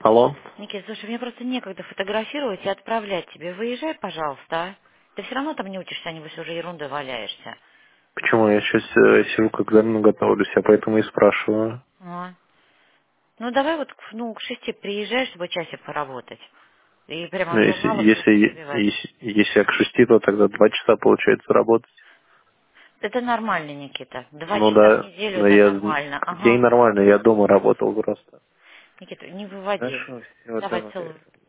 Алло? Никита, слушай, мне просто некогда фотографировать и отправлять тебе. Выезжай, пожалуйста, а? Ты все равно там не учишься, а небось уже ерундой валяешься. Почему? Я сейчас сижу к экзамену готовлюсь, я поэтому и спрашиваю. А. Ну, давай вот к 6 приезжай, чтобы часик поработать. И прямо Ну, если, журналов будешь если, набивать. если я к 6, то тогда 2 часа получается работать. Это нормально, Никита. 2 часа в Да, неделю но это я нормально. день Ага. нормально, я дома работал просто. Никита, не выводи. Хорошо, все, Давай, давай. целую.